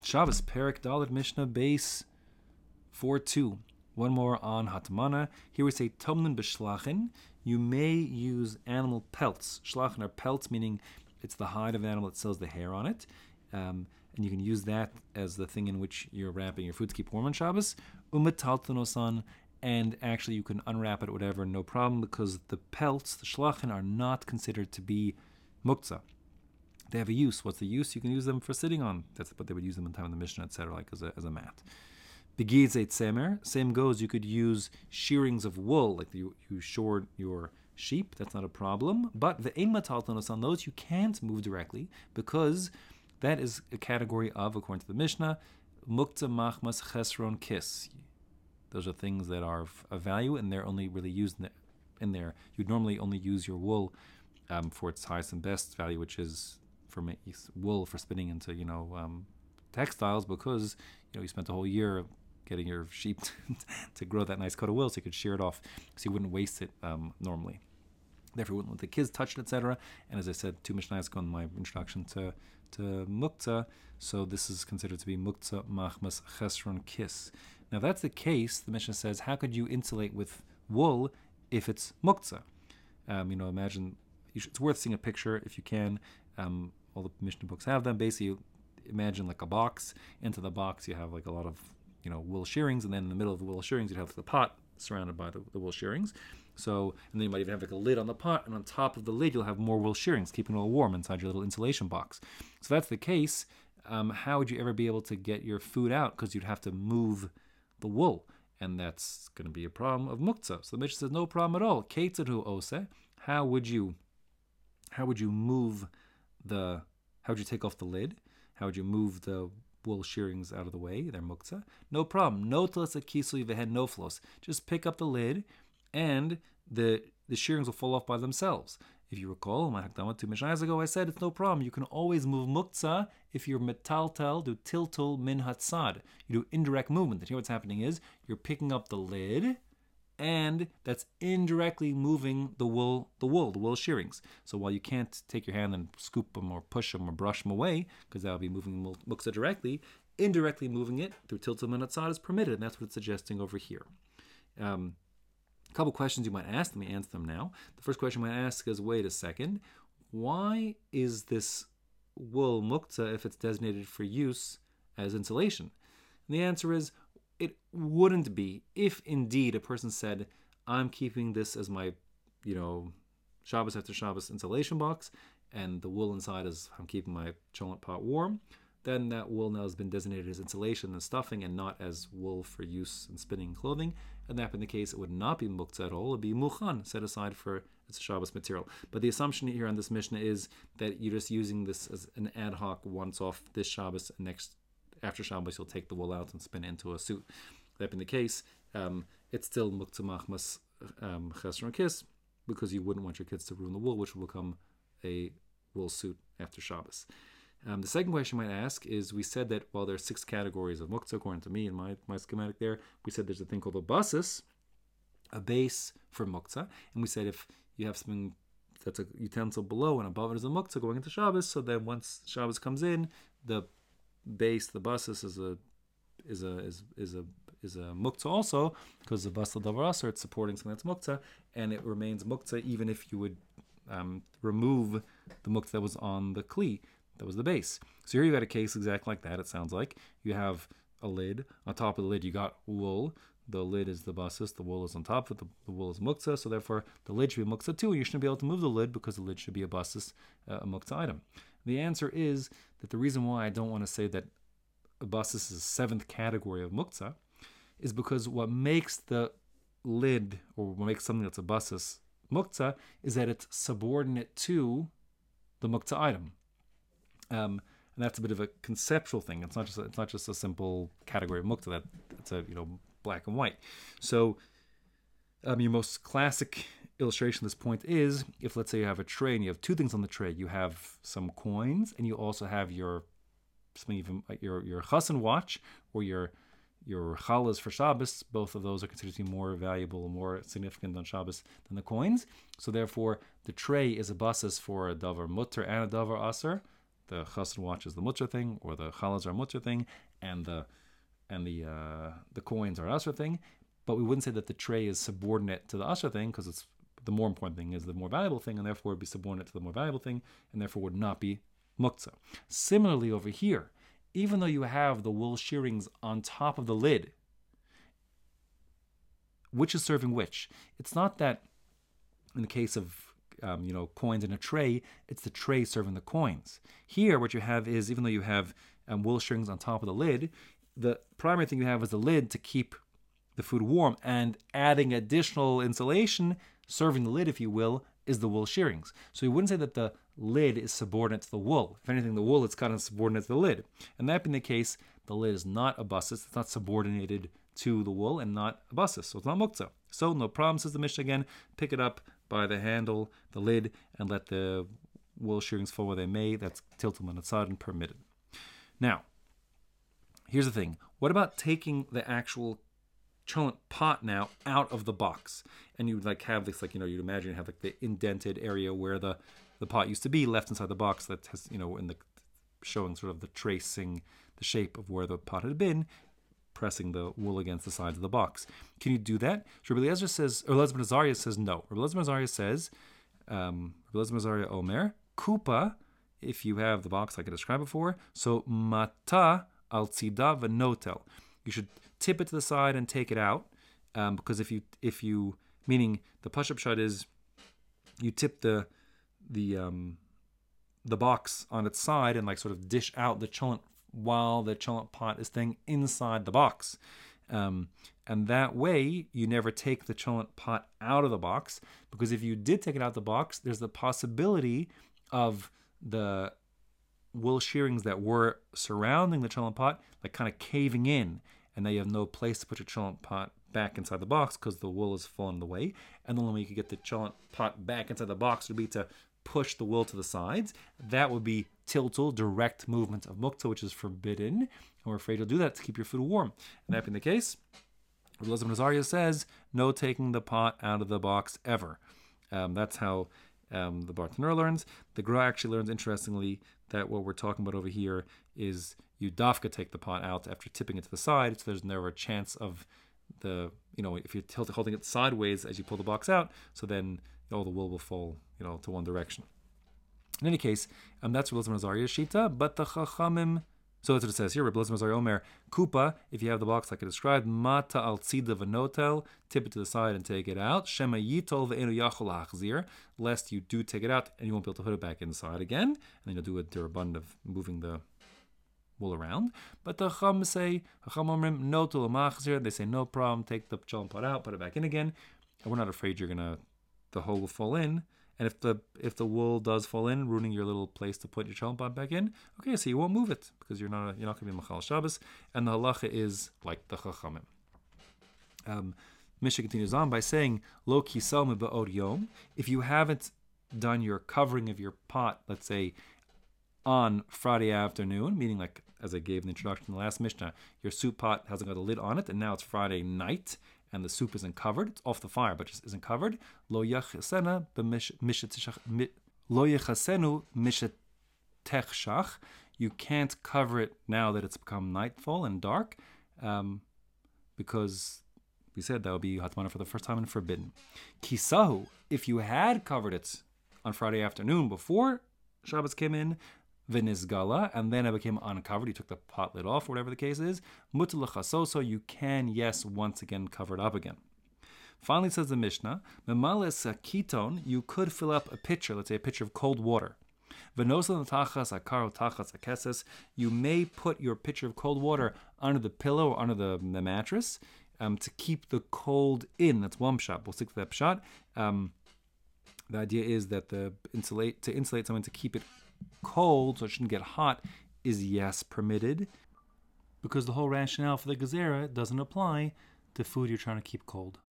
Shabbos, Perek Dalet Mishnah base 4.2. One more on Hatmana. Here we say Tomlin b'shlachin. You may use animal pelts. Shlachin are pelts, meaning it's the hide of the animal that still has the hair on it. And you can use that as the thing in which you're wrapping your food to keep warm on Shabbos. Umetaltanosan, and actually you can unwrap it, whatever, no problem, because the pelts, the shlachin, are not considered to be muktzah. They have a use. What's the use? You can use them for sitting on. That's what they would use them in time in the Mishnah, etc., like as a mat. Begid zeit semer. Same goes. You could use shearings of wool, like you shore your sheep. That's not a problem. But the ein mataltanos, on those you can't move directly because that is a category of, according to the Mishnah, muktzah machmas chesron kis. Those are things that are of value, and they're only really used in there. You'd normally only use your wool for its highest and best value, which is wool for spinning into textiles, because you spent a whole year getting your sheep to grow that nice coat of wool so you could shear it off, so you wouldn't waste it normally. Therefore, you wouldn't let the kids touch it, etc. And as I said 2 Mishnahs ago in my introduction to muktzah, so this is considered to be muktzah machmas chesron kis. Now, if that's the case, the Mishnah says, how could you insulate with wool if it's muktzah? Imagine, it's worth seeing a picture if you can. All the Mishnah books have them. Basically, imagine like a box. Into the box, you have like a lot of wool shearings, and then in the middle of the wool shearings, you'd have the pot surrounded by the wool shearings. So, and then you might even have like a lid on the pot, and on top of the lid, you'll have more wool shearings, keeping it all warm inside your little insulation box. So, if that's the case, how would you ever be able to get your food out? Because you'd have to move the wool, and that's going to be a problem of muktzah. So the Mishnah says no problem at all. Keitzaru ose. How would you move how would you take off the lid? How would you move the wool shearings out of the way? They're muktzah. No problem. No tlas akisui vehen noflos. Just pick up the lid, and the shearings will fall off by themselves. If you recall, my Hakdama 2 Mishnahs ago, I said it's no problem. You can always move muktzah if you're metaltel, do tiltul min hatzad. You do indirect movement. And here what's happening is you're picking up the lid, and that's indirectly moving the wool shearings. So while you can't take your hand and scoop them or push them or brush them away, because that would be moving muktzah directly, indirectly moving it through tiltul min hatzad is permitted, and that's what it's suggesting over here. A couple questions you might ask. Let me answer them now. The first question you might ask is, wait a second, why is this wool muktzah if it's designated for use as insulation? And the answer is, it wouldn't be if indeed a person said, I'm keeping this as my, Shabbos after Shabbos insulation box, and the wool inside is, I'm keeping my cholent pot warm. Then that wool now has been designated as insulation and stuffing, and not as wool for use in spinning clothing. And that being the case, it would not be muktzah at all. It would be muchan, set aside for its Shabbos material. But the assumption here on this Mishnah is that you're just using this as an ad hoc once off this Shabbos, and after Shabbos you'll take the wool out and spin it into a suit. That being the case, it's still muktzah machmas chesron kis, because you wouldn't want your kids to ruin the wool, which will become a wool suit after Shabbos. The second question you might ask is, we said that while there are 6 categories of muktzah, according to me in my schematic there, we said there's a thing called a basis, a base for muktzah. And we said if you have something that's a utensil below and above it is a muktzah going into Shabbos, so then once Shabbos comes in, the base, the basis is a muktzah also, because the basal davar aser, it's supporting something that's muktzah, and it remains muktzah even if you would remove the muktzah that was on the kli. That was the base. So here you got a case exactly like that, it sounds like. You have a lid. On top of the lid, you got wool. The lid is the basis. The wool is on top of it. The wool is muktzah. So therefore, the lid should be muktzah too. You shouldn't be able to move the lid because the lid should be a basis, a muktzah item. The answer is that the reason why I don't want to say that a basis is a 7th category of muktzah is because what makes the lid, or what makes something that's a basis muktzah, is that it's subordinate to the muktzah item. And that's a bit of a conceptual thing. It's not just a simple category of muktzah. That it's a black and white. So your most classic illustration of this point is, if let's say you have a tray and you have 2 things on the tray. You have some coins, and you also have your chassan watch, or your challahs for Shabbos. Both of those are considered to be more valuable, more significant on Shabbos than the coins. So therefore, the tray is a basis for a davar mutter and a davar aser. the chassan watch is the mutter thing, or the chalas are a mutter thing, and the coins are asr thing. But we wouldn't say that the tray is subordinate to the asr thing, because it's the more important thing is the more valuable thing, and therefore would be subordinate to the more valuable thing, and therefore would not be muktzah. Similarly over here, even though you have the wool shearings on top of the lid, which is serving which? It's not that in the case of coins in a tray, it's the tray serving the coins. Here, what you have is, even though you have wool shearings on top of the lid, the primary thing you have is the lid to keep the food warm, and adding additional insulation, serving the lid, if you will, is the wool shearings. So you wouldn't say that the lid is subordinate to the wool. If anything, the wool is kind of subordinate to the lid. And that being the case, the lid is not a basis. It's not subordinated to the wool and not a basis. So it's not muktzah. So no problem, says the Mishnah again. Pick it up by the handle, the lid, and let the wool shearings fall where they may. That's tiltum and atzad and permitted. Now, here's the thing. What about taking the actual cholent pot now out of the box? And you would have this, you'd imagine you have the indented area where the pot used to be left inside the box that has, in the showing sort of the tracing the shape of where the pot had been, pressing the wool against the sides of the box. Can you do that? So Rabbi Eliezer says, or Rabbi Eliezer says no. Rabbi Eliezer says, Rabbi Eliezer Omer, kupa, if you have the box like I described before, so mata al tzida v'notel. You should tip it to the side and take it out, because if you meaning the push-up shot is you tip the box on its side and sort of dish out the cholent while the cholent pot is staying inside the box, and that way you never take the cholent pot out of the box, because if you did take it out of the box, there's the possibility of the wool shearings that were surrounding the cholent pot kind of caving in, and now you have no place to put your cholent pot back inside the box because the wool has fallen in the way. And the only way you could get the cholent pot back inside the box would be to push the wool to the sides. That would be tiltul, direct movement of muktzah, which is forbidden. And we're afraid you'll do that to keep your food warm. And that being the case, Rabbi Eliezer ben Azariah says, no taking the pot out of the box ever. That's how the Bartanura learns. The Gra actually learns, interestingly, that what we're talking about over here is you dafka take the pot out after tipping it to the side, so there's never a chance of if you're holding it sideways as you pull the box out, so then all the wool will fall, to one direction. In any case, that's Rabbi Eliezer ben Azariah's shita, but the Chachamim, so that's what it says here, Rabbi Eliezer ben Azariah Omer, kupa, if you have the box like I described, mata al tzida v'notel, tip it to the side and take it out, shema yitol ve'enu yachol hachzir, lest you do take it out and you won't be able to put it back inside again, and then you'll do a derabund of moving the wool around. But the Chacham say, no to l'machzir, they say no problem, take the cholent pot out, put it back in again, and we're not afraid the hole will fall in. And if the wool does fall in, ruining your little place to put your cholent pot back in, okay, so you won't move it because you're not going to be machal Shabbos, and the halacha is like the Chachamim. Mishnah continues on by saying, lo kisal me'ba'od yom, if you haven't done your covering of your pot, let's say on Friday afternoon, meaning as I gave in the introduction in the last Mishnah, your soup pot hasn't got a lid on it, and now it's Friday night, and the soup isn't covered, it's off the fire, but just isn't covered. Lo yachasenu mishetechshach. You can't cover it now that it's become nightfall and dark, because we said that would be hatmana for the first time and forbidden. Kisahu, if you had covered it on Friday afternoon before Shabbos came in, v'nizgala, and then it became uncovered, you took the pot lid off, or whatever the case is, mutar l'chasoso, you can, yes, once again cover it up again. Finally, says the Mishnah, memales akiton, you could fill up a pitcher, let's say a pitcher of cold water. V'nosan tachas akaro tachas akeses, you may put your pitcher of cold water under the pillow or under the mattress to keep the cold in. That's one pshat. We'll stick to that pshat. The idea is that to insulate something to keep it cold so it shouldn't get hot is yes permitted, because the whole rationale for the gezerah doesn't apply to food you're trying to keep cold.